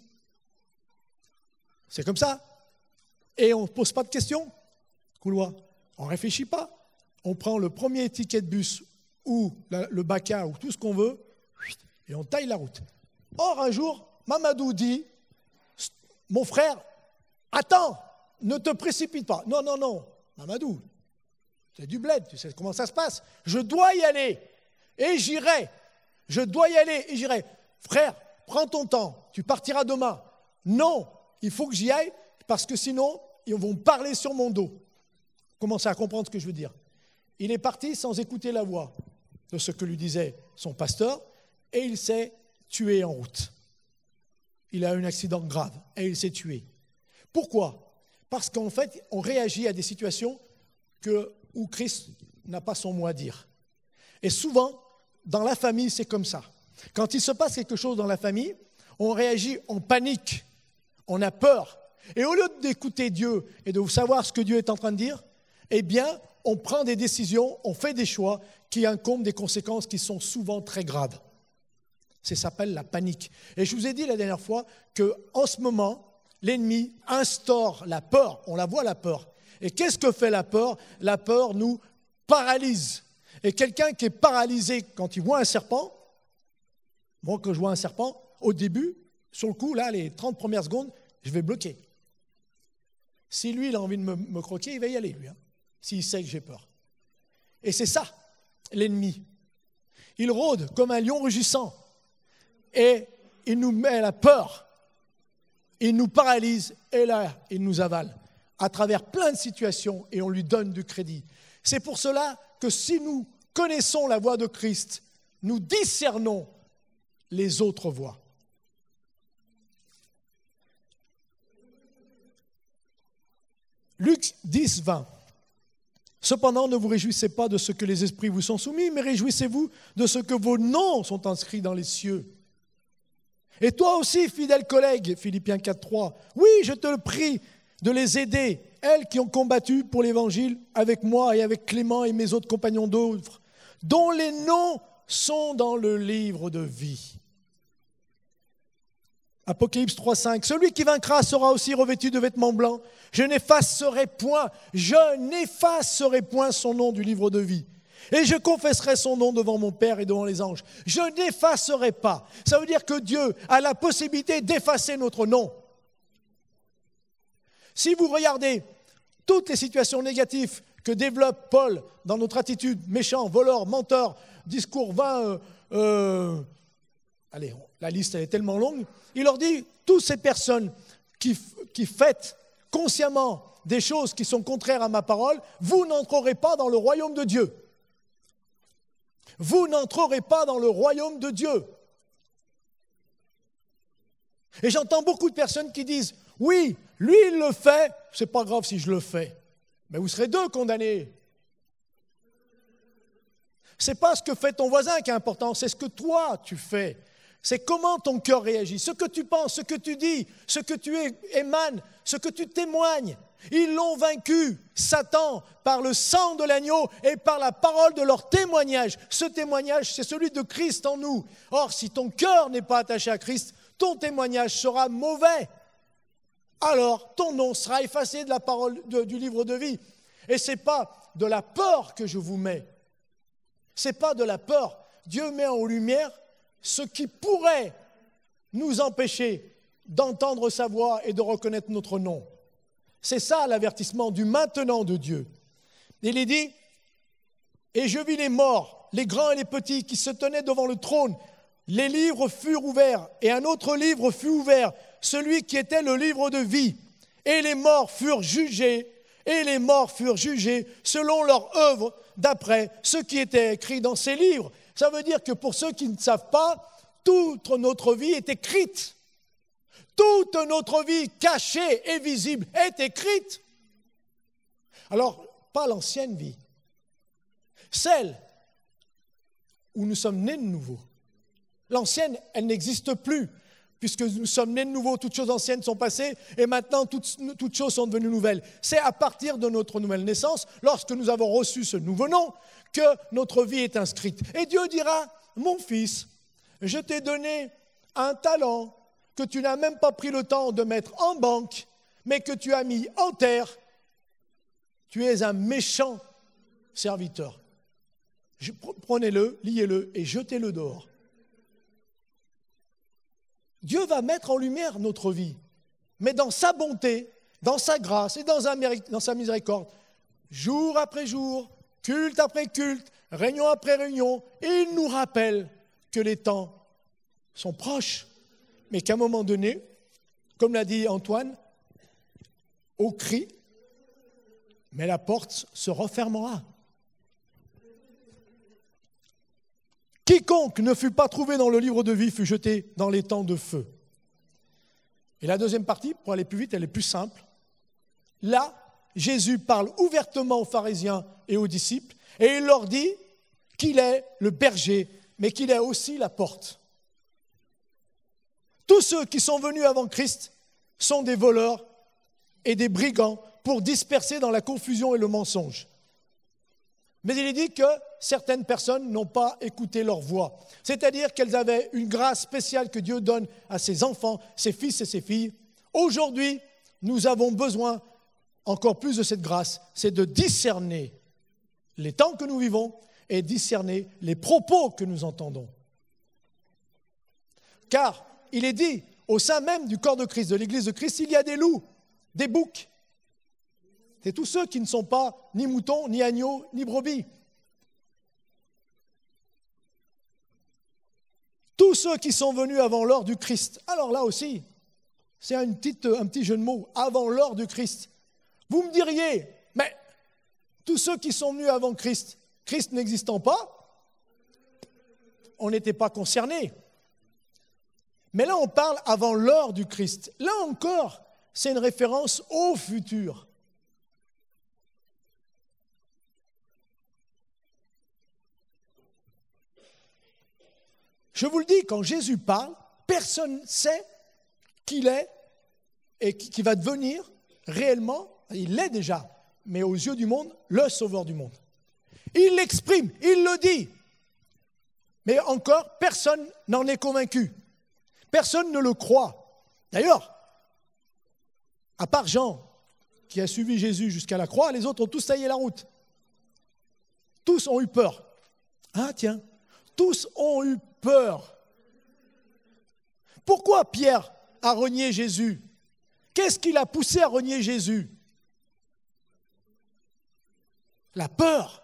C'est comme ça. Et on ne pose pas de questions. Couloir. On ne réfléchit pas. On prend le premier ticket de bus ou le baca ou tout ce qu'on veut et on taille la route. Or, un jour, Mamadou dit « Mon frère, attends, ne te précipite pas. » Non, non, non, Mamadou, c'est du bled, tu sais comment ça se passe. Je dois y aller et j'irai. Je dois y aller et j'irai. Frère, prends ton temps, tu partiras demain. Non, il faut que j'y aille parce que sinon, ils vont parler sur mon dos. Commencez à comprendre ce que je veux dire. Il est parti sans écouter la voix de ce que lui disait son pasteur et il s'est tué en route. Il a eu un accident grave et il s'est tué. Pourquoi ? Parce qu'en fait, on réagit à des situations que, où Christ n'a pas son mot à dire. Et souvent, dans la famille, c'est comme ça. Quand il se passe quelque chose dans la famille, on réagit en panique, on a peur. Et au lieu d'écouter Dieu et de savoir ce que Dieu est en train de dire, eh bien, on prend des décisions, on fait des choix qui incombent des conséquences qui sont souvent très graves. Ça s'appelle la panique. Et je vous ai dit la dernière fois qu'en ce moment, l'ennemi instaure la peur. On la voit, la peur. Et qu'est-ce que fait la peur ? La peur nous paralyse. Et quelqu'un qui est paralysé quand il voit un serpent, moi quand je vois un serpent, au début, sur le coup, là, les trente premières secondes, je vais bloquer. Si lui, il a envie de me, me croquer, il va y aller, lui. Hein. S'il sait que j'ai peur. Et c'est ça, l'ennemi. Il rôde comme un lion rugissant et il nous met la peur, il nous paralyse et là, il nous avale à travers plein de situations et on lui donne du crédit. C'est pour cela que si nous connaissons la voix de Christ, nous discernons les autres voies. Luc dix, vingt. Cependant, ne vous réjouissez pas de ce que les esprits vous sont soumis, mais réjouissez-vous de ce que vos noms sont inscrits dans les cieux. Et toi aussi, fidèle collègue, Philippiens quatre, trois, oui, je te le prie de les aider, elles qui ont combattu pour l'Évangile avec moi et avec Clément et mes autres compagnons d'œuvre, dont les noms sont dans le livre de vie. Apocalypse trois, cinq. Celui qui vaincra sera aussi revêtu de vêtements blancs. Je n'effacerai point, je n'effacerai point son nom du livre de vie. Et je confesserai son nom devant mon Père et devant les anges. Je n'effacerai pas. Ça veut dire que Dieu a la possibilité d'effacer notre nom. Si vous regardez toutes les situations négatives que développe Paul dans notre attitude, méchant, voleur, menteur, discours vain, euh, euh, allez, la liste elle est tellement longue, il leur dit, toutes ces personnes qui, qui faites consciemment des choses qui sont contraires à ma parole, vous n'entrerez pas dans le royaume de Dieu. Vous n'entrerez pas dans le royaume de Dieu. Et j'entends beaucoup de personnes qui disent, oui, lui il le fait, c'est pas grave si je le fais. Mais vous serez deux condamnés. Ce n'est pas ce que fait ton voisin qui est important, c'est ce que toi tu fais. C'est comment ton cœur réagit, ce que tu penses, ce que tu dis, ce que tu émanes, ce que tu témoignes. Ils l'ont vaincu, Satan, par le sang de l'agneau et par la parole de leur témoignage. Ce témoignage, c'est celui de Christ en nous. Or, si ton cœur n'est pas attaché à Christ, ton témoignage sera mauvais. Alors, ton nom sera effacé de la parole de, du livre de vie. Et ce n'est pas de la peur que je vous mets. Ce n'est pas de la peur. Dieu met en lumière ce qui pourrait nous empêcher d'entendre sa voix et de reconnaître notre nom. C'est ça l'avertissement du maintenant de Dieu. Il est dit, « Et je vis les morts, les grands et les petits, qui se tenaient devant le trône. Les livres furent ouverts, et un autre livre fut ouvert, celui qui était le livre de vie. Et les morts furent jugés, et les morts furent jugés selon leur œuvre, d'après ce qui était écrit dans ces livres. » Ça veut dire que pour ceux qui ne savent pas, toute notre vie est écrite. Toute notre vie cachée et visible est écrite. Alors, pas l'ancienne vie, celle où nous sommes nés de nouveau. L'ancienne, elle n'existe plus, puisque nous sommes nés de nouveau, toutes choses anciennes sont passées, et maintenant toutes, toutes choses sont devenues nouvelles. C'est à partir de notre nouvelle naissance, lorsque nous avons reçu ce nouveau nom, que notre vie est inscrite. Et Dieu dira, mon fils, je t'ai donné un talent que tu n'as même pas pris le temps de mettre en banque, mais que tu as mis en terre. Tu es un méchant serviteur. Prenez-le, liez-le et jetez-le dehors. Dieu va mettre en lumière notre vie, mais dans sa bonté, dans sa grâce et dans sa miséricorde, jour après jour, culte après culte, réunion après réunion, et il nous rappelle que les temps sont proches, mais qu'à un moment donné, comme l'a dit Antoine, au cri, mais la porte se refermera. Quiconque ne fut pas trouvé dans le livre de vie fut jeté dans les temps de feu. Et la deuxième partie, pour aller plus vite, elle est plus simple. Là, Jésus parle ouvertement aux pharisiens et aux disciples, et il leur dit qu'il est le berger, mais qu'il est aussi la porte. Tous ceux qui sont venus avant Christ sont des voleurs et des brigands pour disperser dans la confusion et le mensonge. Mais il est dit que certaines personnes n'ont pas écouté leur voix. C'est-à-dire qu'elles avaient une grâce spéciale que Dieu donne à ses enfants, ses fils et ses filles. Aujourd'hui, nous avons besoin encore plus de cette grâce, c'est de discerner les temps que nous vivons et discerner les propos que nous entendons. Car il est dit, au sein même du corps de Christ, de l'Église de Christ, il y a des loups, des boucs. C'est tous ceux qui ne sont pas ni moutons, ni agneaux, ni brebis. Tous ceux qui sont venus avant l'heure du Christ. Alors là aussi, c'est un petit, un petit jeu de mots, avant l'heure du Christ. Vous me diriez, mais tous ceux qui sont venus avant Christ, Christ n'existant pas, on n'était pas concernés. Mais là, on parle avant l'heure du Christ. Là encore, c'est une référence au futur. Je vous le dis, quand Jésus parle, personne ne sait qui il est et qui va devenir réellement, il l'est déjà, mais aux yeux du monde, le sauveur du monde. Il l'exprime, il le dit. Mais encore, personne n'en est convaincu. Personne ne le croit. D'ailleurs, à part Jean, qui a suivi Jésus jusqu'à la croix, les autres ont tous taillé la route. Tous ont eu peur. Ah tiens, tous ont eu peur. Pourquoi Pierre a renié Jésus? Qu'est-ce qui l'a poussé à renier Jésus? La peur.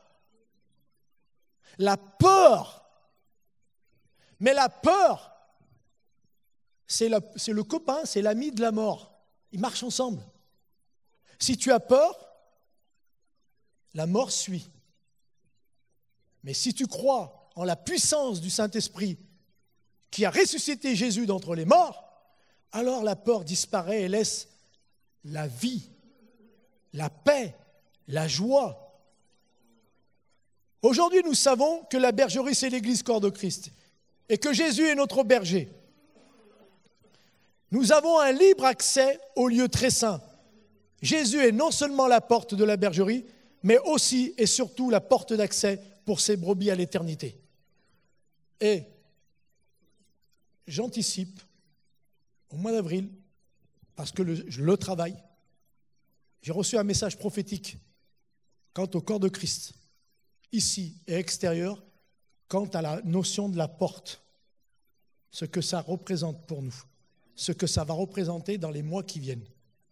La peur. Mais la peur, c'est, la, c'est le copain, c'est l'ami de la mort. Ils marchent ensemble. Si tu as peur, la mort suit. Mais si tu crois en la puissance du Saint-Esprit qui a ressuscité Jésus d'entre les morts, alors la peur disparaît et laisse la vie, la paix, la joie. Aujourd'hui, nous savons que la bergerie, c'est l'Église corps de Christ et que Jésus est notre berger. Nous avons un libre accès au lieu très saint. Jésus est non seulement la porte de la bergerie, mais aussi et surtout la porte d'accès pour ses brebis à l'éternité. Et j'anticipe, au mois d'avril, parce que le, je le travaille, j'ai reçu un message prophétique quant au corps de Christ, ici et extérieur, quant à la notion de la porte, ce que ça représente pour nous, ce que ça va représenter dans les mois qui viennent.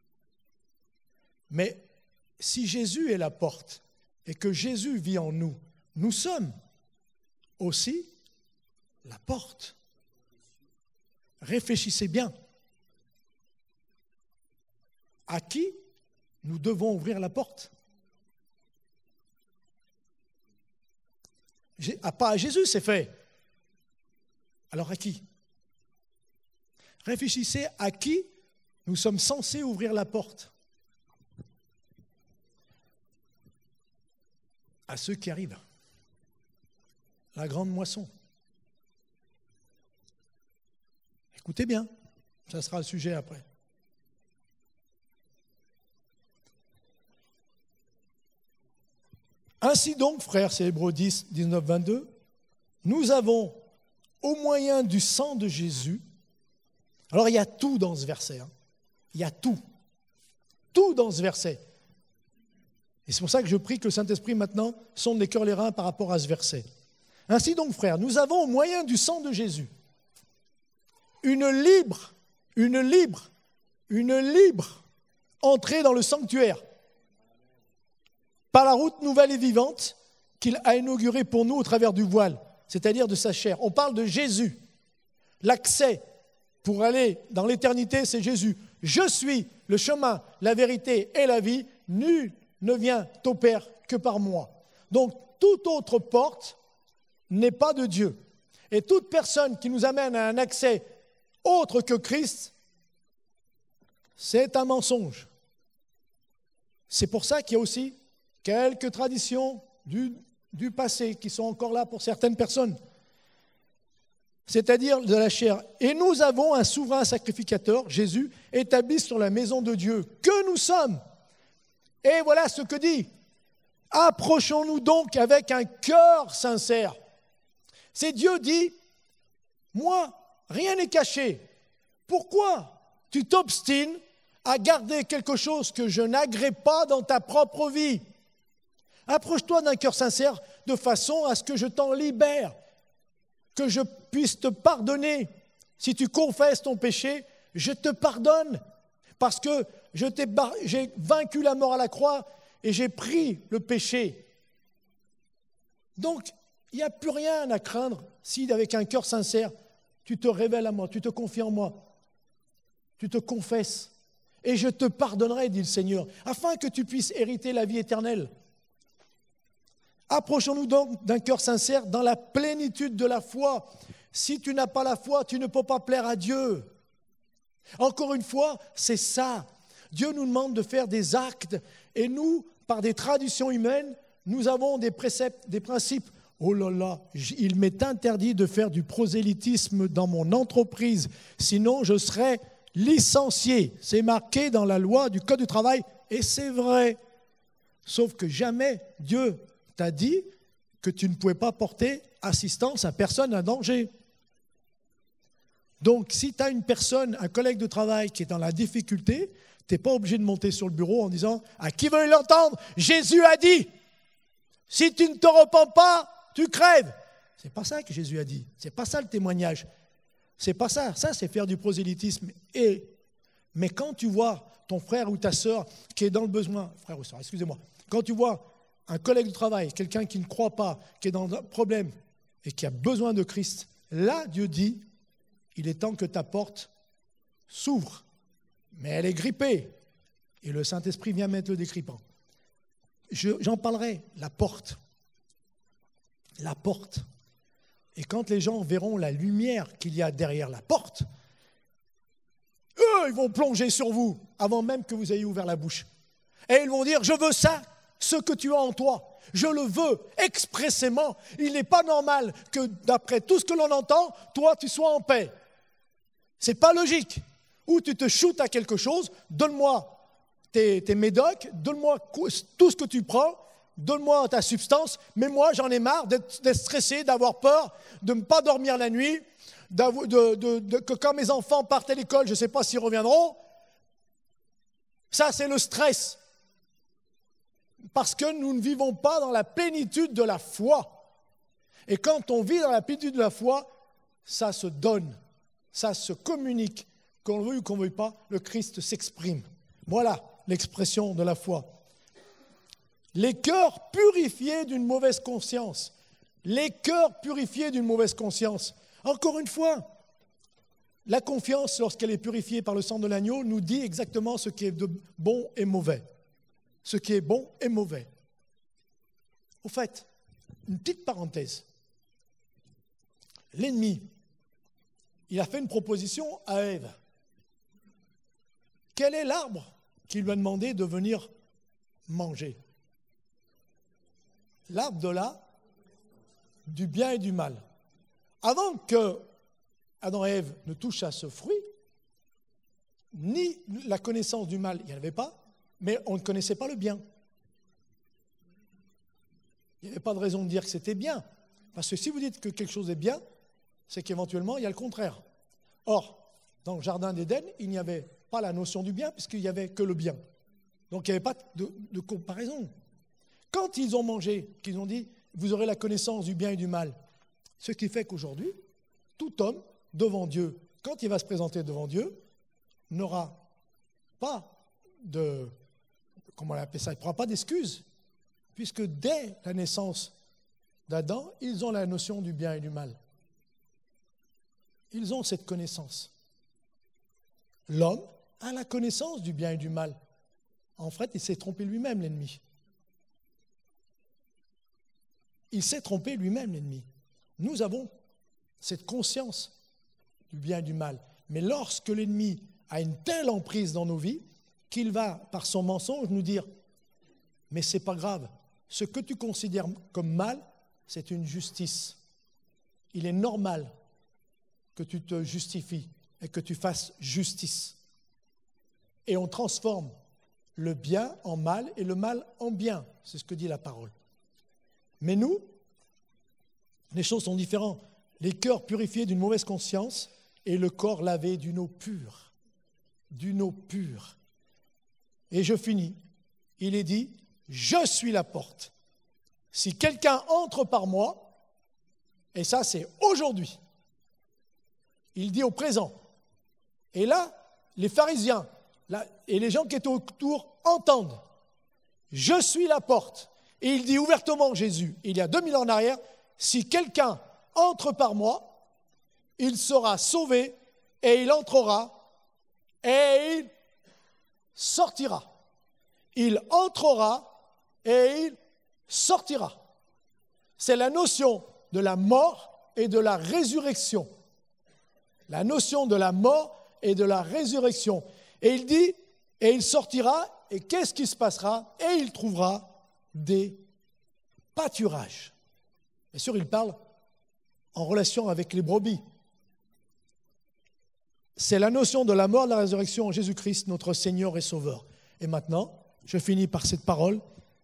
Mais si Jésus est la porte et que Jésus vit en nous, nous sommes aussi la porte. Réfléchissez bien. À qui nous devons ouvrir la porte? Ah, pas à Jésus, c'est fait. Alors à qui? Réfléchissez à qui nous sommes censés ouvrir la porte. À ceux qui arrivent. La grande moisson. Écoutez bien, ça sera le sujet après. Ainsi donc, frères, c'est Hébreux dix, dix-neuf, vingt-deux, nous avons, au moyen du sang de Jésus, alors il y a tout dans ce verset, hein, il y a tout, tout dans ce verset. Et c'est pour ça que je prie que le Saint-Esprit maintenant sonde les cœurs et les reins par rapport à ce verset. Ainsi donc, frères, nous avons au moyen du sang de Jésus une libre, une libre, une libre entrée dans le sanctuaire par la route nouvelle et vivante qu'il a inaugurée pour nous au travers du voile, c'est-à-dire de sa chair. On parle de Jésus. L'accès pour aller dans l'éternité, c'est Jésus. Je suis le chemin, la vérité et la vie. Nul ne vient au Père que par moi. Donc, toute autre porte n'est pas de Dieu. Et toute personne qui nous amène à un accès autre que Christ, c'est un mensonge. C'est pour ça qu'il y a aussi quelques traditions du, du passé qui sont encore là pour certaines personnes, c'est-à-dire de la chair. Et nous avons un souverain sacrificateur, Jésus, établi sur la maison de Dieu, que nous sommes. Et voilà ce que dit. Approchons-nous donc avec un cœur sincère. C'est Dieu dit, moi, rien n'est caché. Pourquoi tu t'obstines à garder quelque chose que je n'agrée pas dans ta propre vie? Approche-toi d'un cœur sincère de façon à ce que je t'en libère, que je puisse te pardonner. Si tu confesses ton péché, je te pardonne parce que je t'ai bar... j'ai vaincu la mort à la croix et j'ai pris le péché. Donc, il n'y a plus rien à craindre si, avec un cœur sincère, tu te révèles à moi, tu te confies en moi, tu te confesses et je te pardonnerai, dit le Seigneur, afin que tu puisses hériter la vie éternelle. Approchons-nous donc d'un cœur sincère dans la plénitude de la foi. Si tu n'as pas la foi, tu ne peux pas plaire à Dieu. Encore une fois, c'est ça. Dieu nous demande de faire des actes et nous, par des traditions humaines, nous avons des préceptes, des principes. Oh là là, il m'est interdit de faire du prosélytisme dans mon entreprise, sinon je serais licencié. C'est marqué dans la loi du Code du travail et c'est vrai. Sauf que jamais Dieu t'a dit que tu ne pouvais pas porter assistance à personne en danger. Donc, si tu as une personne, un collègue de travail qui est dans la difficulté, tu n'es pas obligé de monter sur le bureau en disant « À qui veut l'entendre? Jésus a dit, si tu ne te repens pas, tu crèves. » C'est pas ça que Jésus a dit. C'est pas ça le témoignage. C'est pas ça. Ça, c'est faire du prosélytisme. Et, mais quand tu vois ton frère ou ta sœur qui est dans le besoin, frère ou sœur, excusez-moi, quand tu vois un collègue de travail, quelqu'un qui ne croit pas, qui est dans un problème et qui a besoin de Christ, là, Dieu dit, il est temps que ta porte s'ouvre. Mais elle est grippée. Et le Saint-Esprit vient mettre le décripant. Je, j'en parlerai, la porte. La porte. Et quand les gens verront la lumière qu'il y a derrière la porte, eux, ils vont plonger sur vous avant même que vous ayez ouvert la bouche. Et ils vont dire, je veux ça, ce que tu as en toi. Je le veux expressément. Il n'est pas normal que d'après tout ce que l'on entend, toi, tu sois en paix. Ce n'est pas logique. Ou tu te shootes à quelque chose, donne-moi tes, tes médocs, donne-moi tout ce que tu prends, donne-moi ta substance, mais moi, j'en ai marre d'être, d'être stressé, d'avoir peur, de ne pas dormir la nuit, de, de, de, de, que quand mes enfants partent à l'école, je ne sais pas s'ils reviendront. Ça, c'est le stress. Parce que nous ne vivons pas dans la plénitude de la foi. Et quand on vit dans la plénitude de la foi, ça se donne, ça se communique. Qu'on le veuille ou qu'on ne veuille pas, le Christ s'exprime. Voilà l'expression de la foi. Les cœurs purifiés d'une mauvaise conscience. Les cœurs purifiés d'une mauvaise conscience. Encore une fois, la confiance, lorsqu'elle est purifiée par le sang de l'agneau, nous dit exactement ce qui est de bon et mauvais. Ce qui est bon et mauvais. Au fait, une petite parenthèse. L'ennemi, il a fait une proposition à Ève. Quel est l'arbre qui lui a demandé de venir manger? L'arbre de la, du bien et du mal. Avant que Adam et Ève ne touchent à ce fruit, ni la connaissance du mal, il n'y en avait pas, mais on ne connaissait pas le bien. Il n'y avait pas de raison de dire que c'était bien. Parce que si vous dites que quelque chose est bien, c'est qu'éventuellement, il y a le contraire. Or, dans le jardin d'Éden, il n'y avait pas la notion du bien, puisqu'il n'y avait que le bien. Donc, il n'y avait pas de, de comparaison. Quand ils ont mangé, qu'ils ont dit, vous aurez la connaissance du bien et du mal, ce qui fait qu'aujourd'hui, tout homme, devant Dieu, quand il va se présenter devant Dieu, n'aura pas de, comment on appelle ça, il ne prend pas d'excuses, puisque dès la naissance d'Adam, ils ont la notion du bien et du mal. Ils ont cette connaissance. L'homme a la connaissance du bien et du mal. En fait, il s'est trompé lui-même, l'ennemi. Il s'est trompé lui-même, l'ennemi. Nous avons cette conscience du bien et du mal. Mais lorsque l'ennemi a une telle emprise dans nos vies, qu'il va, par son mensonge, nous dire « Mais ce n'est pas grave, ce que tu considères comme mal, c'est une justice. Il est normal que tu te justifies et que tu fasses justice. » Et on transforme le bien en mal et le mal en bien. C'est ce que dit la parole. Mais nous, les choses sont différentes. Les cœurs purifiés d'une mauvaise conscience et le corps lavé d'une eau pure. D'une eau pure. Et je finis. Il est dit, je suis la porte. Si quelqu'un entre par moi, et ça c'est aujourd'hui, il dit au présent. Et là, les pharisiens là, et les gens qui étaient autour entendent. Je suis la porte. Et il dit ouvertement, Jésus, il y a deux mille ans en arrière, si quelqu'un entre par moi, il sera sauvé et il entrera et il sortira. Il entrera et il sortira. C'est la notion de la mort et de la résurrection. La notion de la mort et de la résurrection. Et il dit, et il sortira, et qu'est-ce qui se passera? Et il trouvera des pâturages. Bien sûr, il parle en relation avec les brebis. C'est la notion de la mort et de la résurrection en Jésus-Christ, notre Seigneur et Sauveur. Et maintenant, je finis par cette parole.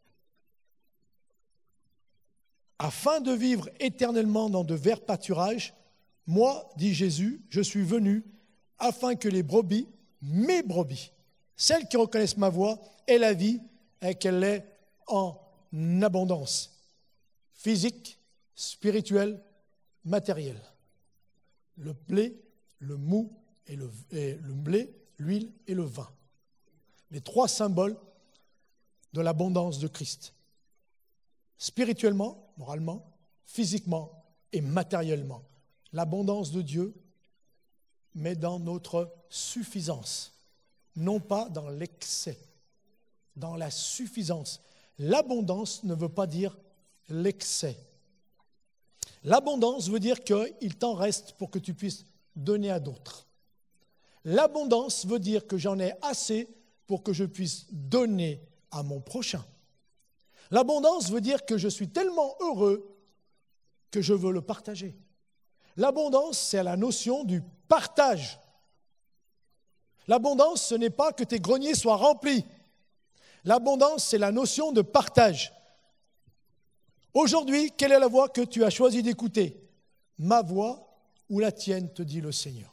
Afin de vivre éternellement dans de verts pâturages, moi, dit Jésus, je suis venu afin que les brebis, mes brebis, celles qui reconnaissent ma voix, aient la vie et qu'elle l'ait en abondance, physique, spirituelle, matérielle. Le blé, le mou et le, et le blé, l'huile et le vin. Les trois symboles de l'abondance de Christ. Spirituellement, moralement, physiquement et matériellement. L'abondance de Dieu, mais dans notre suffisance, non pas dans l'excès, dans la suffisance. L'abondance ne veut pas dire l'excès. L'abondance veut dire qu'il t'en reste pour que tu puisses donner à d'autres. L'abondance veut dire que j'en ai assez pour que je puisse donner à mon prochain. L'abondance veut dire que je suis tellement heureux que je veux le partager. L'abondance, c'est la notion du partage. L'abondance, ce n'est pas que tes greniers soient remplis. L'abondance, c'est la notion de partage. Aujourd'hui, quelle est la voix que tu as choisi d'écouter? Ma voix ou la tienne, te dit le Seigneur.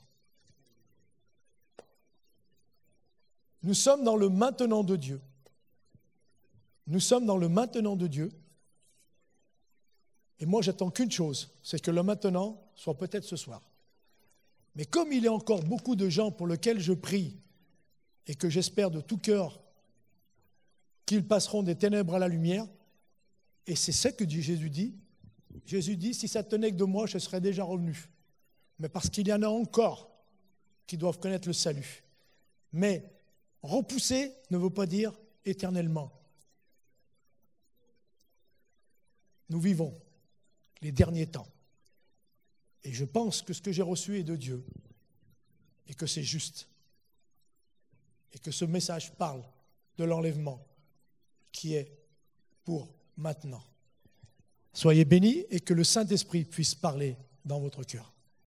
Nous sommes dans le maintenant de Dieu. Nous sommes dans le maintenant de Dieu. Et moi, j'attends qu'une chose, c'est que le maintenant soit peut-être ce soir. Mais comme il y a encore beaucoup de gens pour lesquels je prie et que j'espère de tout cœur qu'ils passeront des ténèbres à la lumière, et c'est ce que Jésus dit. Jésus dit, si ça tenait que de moi, je serais déjà revenu. Mais parce qu'il y en a encore qui doivent connaître le salut. Mais repousser ne veut pas dire éternellement. Nous vivons les derniers temps. Et je pense que ce que j'ai reçu est de Dieu et que c'est juste. Et que ce message parle de l'enlèvement qui est pour maintenant. Soyez bénis et que le Saint-Esprit puisse parler dans votre cœur.